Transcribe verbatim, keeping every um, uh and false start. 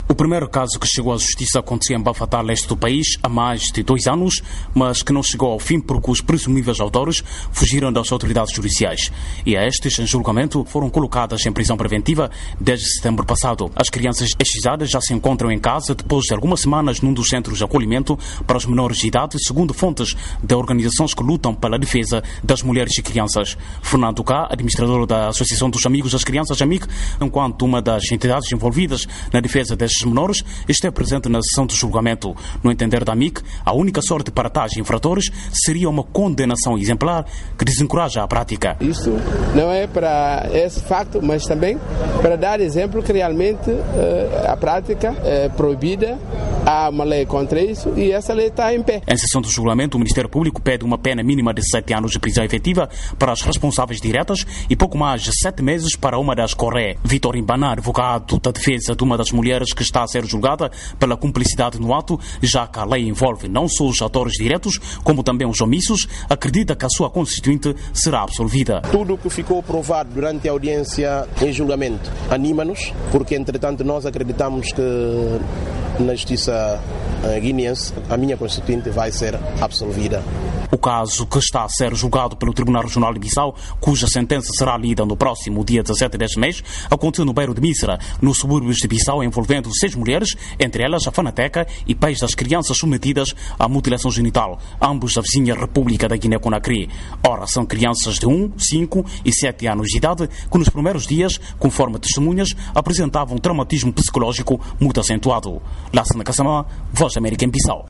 O primeiro caso que chegou à justiça acontecia em Bafatá, leste do país, há mais de dois anos, mas que não chegou ao fim porque os presumíveis autores fugiram das autoridades judiciais. E a estes, em julgamento, foram colocadas em prisão preventiva desde setembro passado. As crianças excisadas já se encontram em casa depois de algumas semanas num dos centros de acolhimento para os menores de idade, segundo fontes de organizações que lutam pela defesa das mulheres e crianças. Fernando Cá, administrador da Associação dos Amigos das Crianças, A M I C, enquanto uma das entidades envolvidas na defesa destes menores, esteve presente na sessão de julgamento. No entender da A M I C, a única sorte para tais infratores seria uma condenação exemplar que desencoraja a prática. Isto não é para esse facto, mas também para dar exemplo que realmente uh, a prática é proibida, há uma lei contra isso e essa lei está em pé. Em sessão de julgamento, o Ministério Público pede uma pena mínima de sete anos de prisão efetiva para as responsáveis diretas e pouco mais de sete meses para uma das Corré. Vítor Imbaná, advogado da defesa de uma das mulheres que está a ser julgada pela cumplicidade no ato, já que a lei envolve não só os atores diretos, como também os omissos, acredita que a sua constituinte será absolvida. Tudo o que ficou provado durante a audiência em julgamento anima-nos, porque entretanto nós acreditamos que na justiça guineense a minha constituinte vai ser absolvida. O caso, que está a ser julgado pelo Tribunal Regional de Bissau, cuja sentença será lida no próximo dia dezassete deste mês, aconteceu no bairro de Mísera, nos subúrbios de Bissau, envolvendo seis mulheres, entre elas a Fanateca e pais das crianças submetidas à mutilação genital, ambos da vizinha República da Guiné-Conakry. Ora, são crianças de um, cinco e sete anos de idade que nos primeiros dias, conforme testemunhas, apresentavam um traumatismo psicológico muito acentuado. Lassana Kassamá, Voz da América em Bissau.